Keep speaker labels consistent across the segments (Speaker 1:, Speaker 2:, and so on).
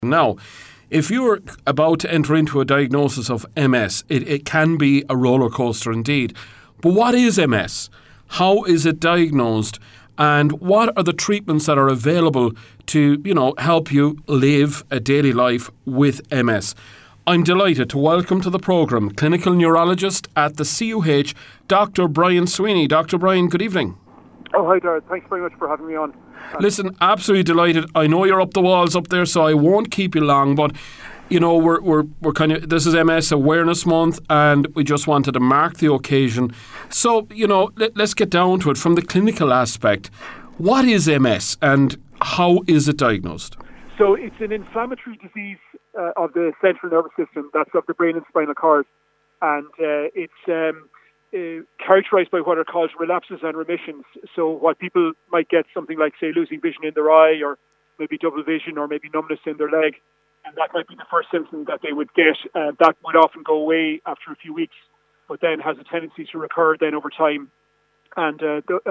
Speaker 1: Now, if you're about to enter into a diagnosis of MS, it can be a roller coaster indeed. But what is MS? How is it diagnosed? And what are the treatments that are available to, help you live a daily life with MS? I'm delighted to welcome to the programme clinical neurologist at the CUH, Dr. Brian Sweeney. Dr. Brian, good evening.
Speaker 2: Oh, hi, Darrell. Thanks very much for having me on.
Speaker 1: Listen, absolutely delighted. I know you're up the walls up there, so I won't keep you long, but we're kind of, this is MS Awareness Month, and we just wanted to mark the occasion. So, let's get down to it from the clinical aspect. What is MS and how is it diagnosed?
Speaker 2: So it's an inflammatory disease of the central nervous system, that's of the brain and spinal cord, and it's characterized by what are called relapses and remissions. So what people might get something like, say, losing vision in their eye, or maybe double vision, or maybe numbness in their leg, and that might be the first symptom that they would get. That would often go away after a few weeks, but then has a tendency to recur then over time. And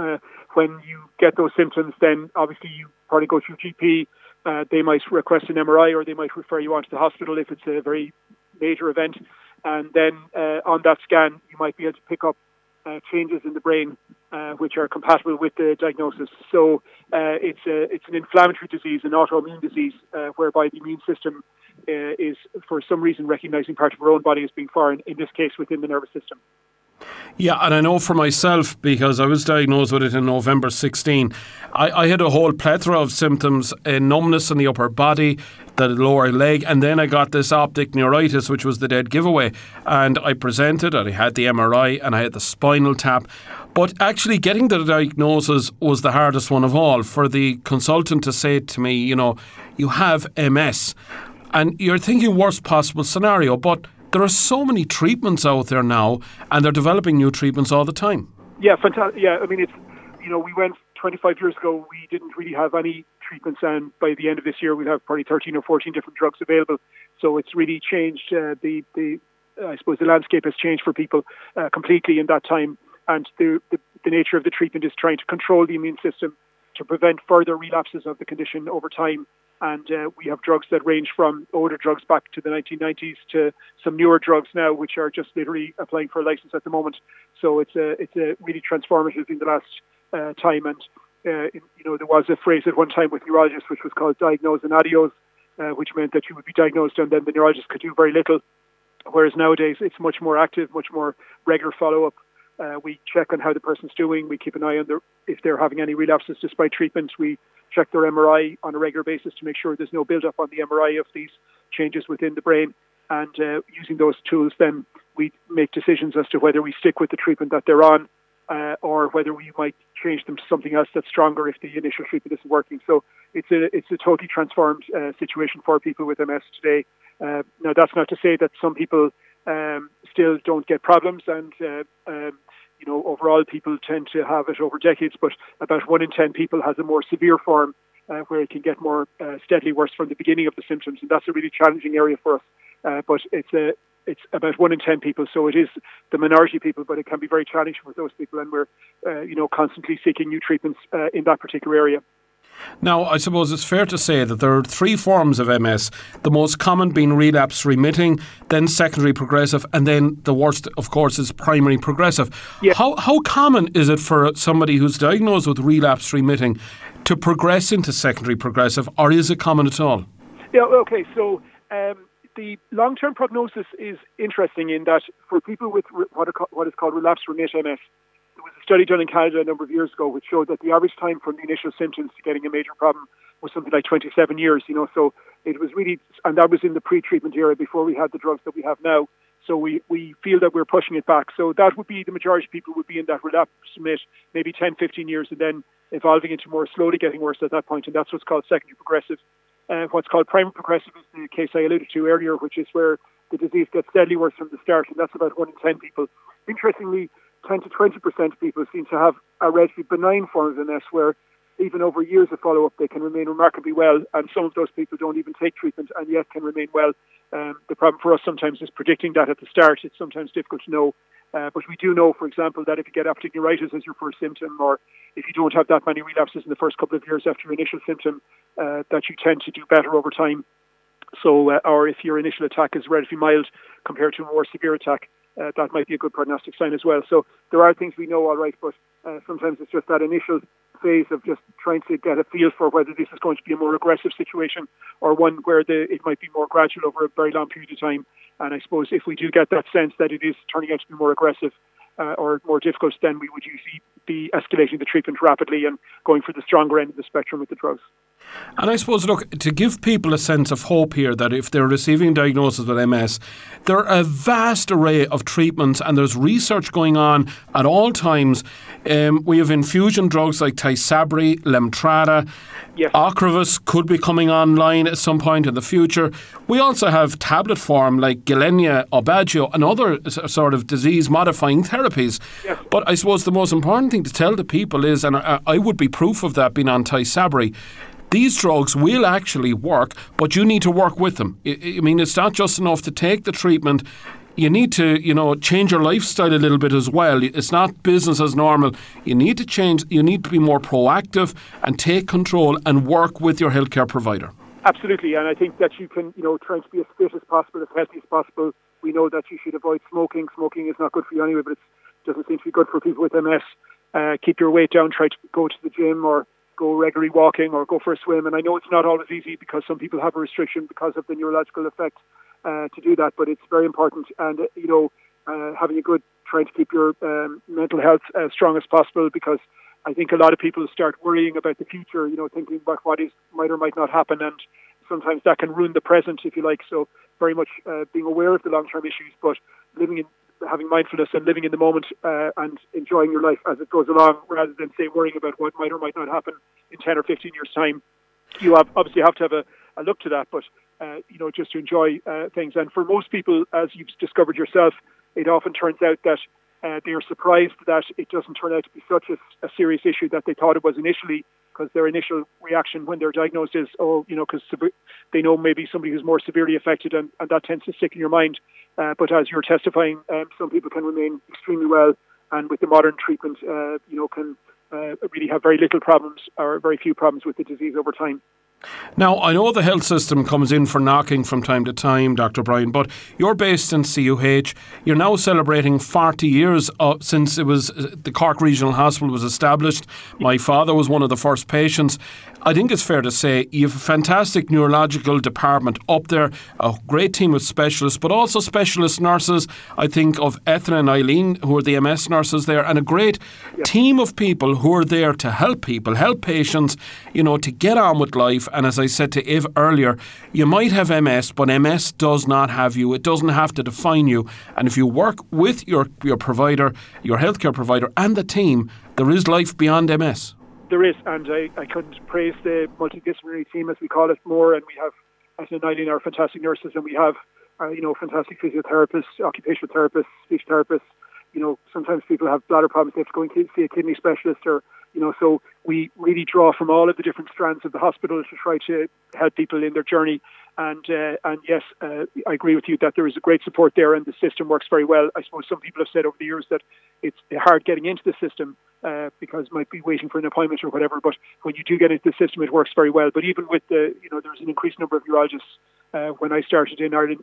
Speaker 2: when you get those symptoms, then obviously you probably go to your GP. They might request an MRI, or they might refer you on to the hospital if it's a very major event. And then on that scan, you might be able to pick up changes in the brain which are compatible with the diagnosis. So it's an inflammatory disease, an autoimmune disease, whereby the immune system is, for some reason, recognizing part of our own body as being foreign, in this case within the nervous system.
Speaker 1: Yeah, and I know for myself, because I was diagnosed with it in November 16, I had a whole plethora of symptoms, numbness in the upper body, the lower leg, and then I got this optic neuritis, which was the dead giveaway. And I presented, and I had the MRI, and I had the spinal tap. But actually getting the diagnosis was the hardest one of all. For the consultant to say to me, you have MS, and you're thinking worst possible scenario, but there are so many treatments out there now, and they're developing new treatments all the time.
Speaker 2: Yeah, fantastic. Yeah, I mean, it's, we went 25 years ago, we didn't really have any treatments, and by the end of this year, we'll have probably 13 or 14 different drugs available. So it's really changed. I suppose the landscape has changed for people completely in that time, and the nature of the treatment is trying to control the immune system to prevent further relapses of the condition over time. And we have drugs that range from older drugs back to the 1990s to some newer drugs now, which are just literally applying for a license at the moment. So it's a really transformative in the last time. And there was a phrase at one time with neurologists which was called diagnose and adios, which meant that you would be diagnosed and then the neurologist could do very little. Whereas nowadays it's much more active, much more regular follow-up. We check on how the person's doing. We keep an eye on if they're having any relapses despite treatment. We check their MRI on a regular basis to make sure there's no build-up on the MRI of these changes within the brain. And using those tools, then we make decisions as to whether we stick with the treatment that they're on or whether we might change them to something else that's stronger if the initial treatment isn't working. So it's a totally transformed situation for people with MS today. Now, that's not to say that some people still don't get problems, and overall people tend to have it over decades, but about 1 in 10 people has a more severe form where it can get more steadily worse from the beginning of the symptoms, and that's a really challenging area for us. But it's about 1 in 10 people, so it is the minority of people, but it can be very challenging for those people, and we're constantly seeking new treatments in that particular area.
Speaker 1: Now, I suppose it's fair to say that there are 3 forms of MS, the most common being relapse remitting, then secondary progressive, and then the worst, of course, is primary progressive. Yeah. How common is it for somebody who's diagnosed with relapse remitting to progress into secondary progressive, or is it common at all?
Speaker 2: Yeah, okay, so the long-term prognosis is interesting in that for people with what is called relapse remit MS, there was a study done in Canada a number of years ago which showed that the average time from the initial symptoms to getting a major problem was something like 27 years, so it was really, and that was in the pre-treatment era before we had the drugs that we have now. So we feel that we're pushing it back. So that would be, the majority of people would be in that relapse remit, maybe 10, 15 years, and then evolving into more slowly getting worse at that point, and that's what's called secondary progressive. What's called primary progressive is the case I alluded to earlier, which is where the disease gets steadily worse from the start, and that's about 1 in 10 people. Interestingly, 10 to 20% of people seem to have a relatively benign form of MS where even over years of follow-up they can remain remarkably well, and some of those people don't even take treatment and yet can remain well. The problem for us sometimes is predicting that at the start. It's sometimes difficult to know, but we do know, for example, that if you get optic neuritis as your first symptom, or if you don't have that many relapses in the first couple of years after your initial symptom, that you tend to do better over time. So, or if your initial attack is relatively mild compared to a more severe attack, that might be a good prognostic sign as well. So there are things we know all right, but sometimes it's just that initial phase of just trying to get a feel for whether this is going to be a more aggressive situation or one where it might be more gradual over a very long period of time. And I suppose if we do get that sense that it is turning out to be more aggressive or more difficult, then we would usually be escalating the treatment rapidly and going for the stronger end of the spectrum with the drugs.
Speaker 1: And I suppose, look, to give people a sense of hope here that if they're receiving diagnosis with MS, there are a vast array of treatments and there's research going on at all times. We have infusion drugs like Tysabri, Lemtrada,
Speaker 2: yes.
Speaker 1: Ocrevus could be coming online at some point in the future. We also have tablet form like Gilenya, Aubagio and other sort of disease-modifying therapies.
Speaker 2: Yes.
Speaker 1: But I suppose the most important thing to tell the people is, and I would be proof of that being on Tysabri, these drugs will actually work, but you need to work with them. I mean, it's not just enough to take the treatment. You need to, change your lifestyle a little bit as well. It's not business as normal. You need to change. You need to be more proactive and take control and work with your healthcare provider.
Speaker 2: Absolutely, and I think that you can, try to be as fit as possible, as healthy as possible. We know that you should avoid smoking. Smoking is not good for you anyway, but it doesn't seem to be good for people with MS. Keep your weight down. Try to go to the gym or go regularly walking or go for a swim. And I know it's not always easy because some people have a restriction because of the neurological effect to do that, but it's very important. And, having a good, trying to keep your mental health as strong as possible, because I think a lot of people start worrying about the future, thinking about what might or might not happen. And sometimes that can ruin the present, if you like. So very much being aware of the long-term issues, but having mindfulness and living in the moment and enjoying your life as it goes along, rather than, say, worrying about what might or might not happen in 10 or 15 years' time. You obviously have to have a look to that, but, just to enjoy things. And for most people, as you've discovered yourself, it often turns out that they are surprised that it doesn't turn out to be such a serious issue that they thought it was initially, because their initial reaction when they're diagnosed is, because they know maybe somebody who's more severely affected, and that tends to stick in your mind. But as you're testifying, some people can remain extremely well, and with the modern treatment, can really have very little problems or very few problems with the disease over time.
Speaker 1: Now, I know the health system comes in for knocking from time to time, Dr. Bryan, but you're based in CUH. You're now celebrating 40 years since the Cork Regional Hospital was established. My father was one of the first patients. I think it's fair to say you have a fantastic neurological department up there, a great team of specialists, but also specialist nurses. I think of Ethna and Eileen, who are the MS nurses there, and a great team of people who are there to help people, help patients, to get on with life. And as I said to Eve earlier, you might have MS, but MS does not have you. It doesn't have to define you. And if you work with your provider, your healthcare provider, and the team, there is life beyond MS.
Speaker 2: There is, and I couldn't praise the multidisciplinary team, as we call it, more. And we have, as in Eileen, our fantastic nurses, and we have, fantastic physiotherapists, occupational therapists, speech therapists. Sometimes people have bladder problems; they have to go and see a kidney specialist, or so we really draw from all of the different strands of the hospital to try to help people in their journey. And yes, I agree with you that there is a great support there, and the system works very well. I suppose some people have said over the years that it's hard getting into the system because might be waiting for an appointment or whatever. But when you do get into the system, it works very well. But even with there's an increased number of neurologists. When I started in Ireland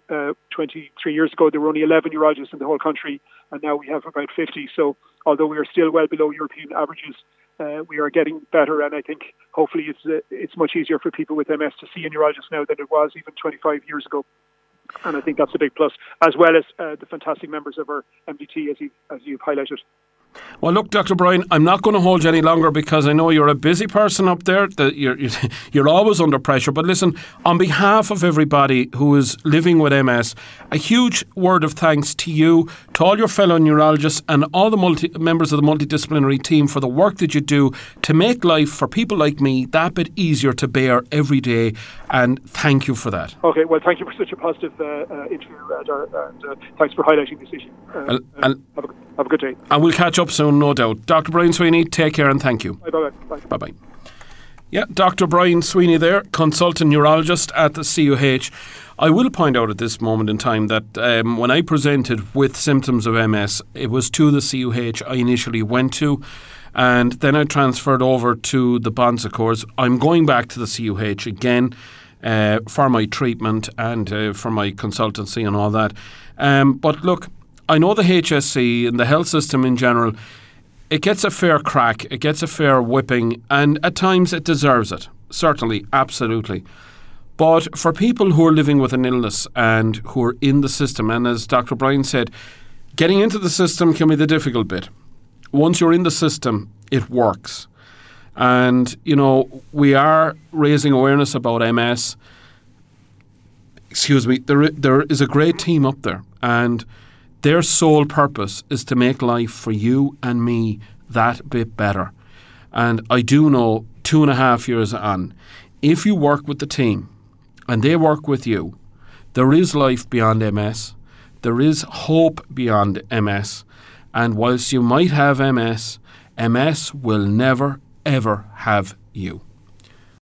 Speaker 2: 23 years ago, there were only 11 neurologists in the whole country, and now we have about 50. So although we are still well below European averages, we are getting better, and I think hopefully it's much easier for people with MS to see a neurologist now than it was even 25 years ago. And I think that's a big plus, as well as the fantastic members of our MDT, as you've highlighted.
Speaker 1: Well, look, Dr. Bryan, I'm not going to hold you any longer because I know you're a busy person up there. That you're always under pressure. But listen, on behalf of everybody who is living with MS, a huge word of thanks to you, to all your fellow neurologists and all the members of the multidisciplinary team for the work that you do to make life for people like me that bit easier to bear every day. And thank you for that.
Speaker 2: Okay, well, thank you for such a positive interview, and thanks for highlighting this issue. Have a good day.
Speaker 1: And we'll catch up soon, no doubt. Dr. Brian Sweeney, take care and thank you.
Speaker 2: Bye-bye.
Speaker 1: Bye-bye. Yeah, Dr. Brian Sweeney there, consultant neurologist at the CUH. I will point out at this moment in time that when I presented with symptoms of MS, it was to the CUH I initially went to, and then I transferred over to the Bon Secours. I'm going back to the CUH again. for my treatment and for my consultancy and all that. But look, I know the HSE and the health system in general, it gets a fair crack, it gets a fair whipping, and at times it deserves it. Certainly, absolutely. But for people who are living with an illness and who are in the system, and as Dr. Bryan said, getting into the system can be the difficult bit. Once you're in the system, it works. And, we are raising awareness about MS. There is a great team up there, and their sole purpose is to make life for you and me that bit better. And I do know 2.5 years on, if you work with the team and they work with you, there is life beyond MS. There is hope beyond MS. And whilst you might have MS, MS will never, ever have you.